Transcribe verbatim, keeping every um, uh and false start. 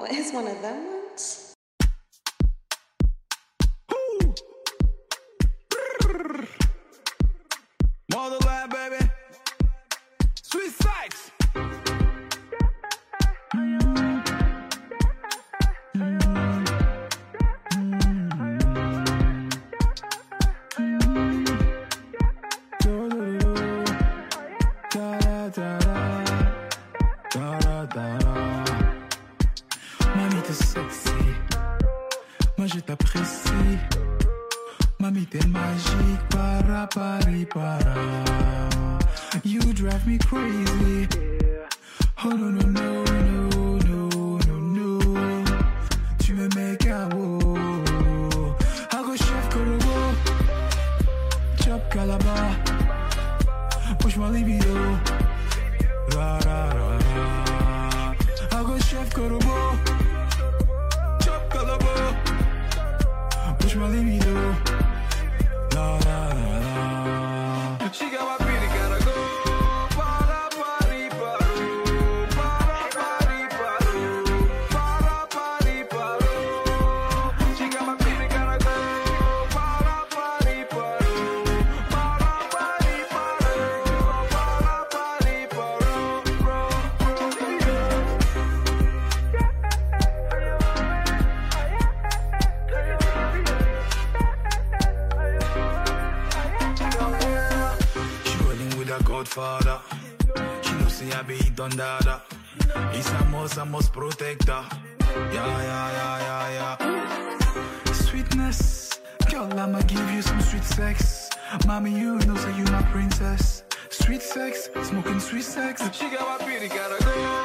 Oh, it's one of them ones? Motherland, baby. Sweet Sykes. Mamie t'es sexy, moi je t'apprécie. Mamie t'es magique, para pari para. You drive me crazy. Oh no no no no no no no. Tu me mets K O. I go chef Kolobo, chop Calabar, push my libido. Ra ra ra ra. I go chef Kolobo, chop Calabar, push my libido. La la la la. She got my pretty gotta go. Para pari paro, para pari paro, para pari paro. She got my pretty gotta go. Para pari paro, para pari paro, para pari paro. She rolling with a godfather. She know say I be done dada. It's a must, I must protect her. Yeah, yeah, yeah, yeah, yeah. Sweetness, girl, I'ma give you some sweet sex. Mommy, you know say you my princess. Sweet sex, smoking sweet sex. She got my pretty gotta go.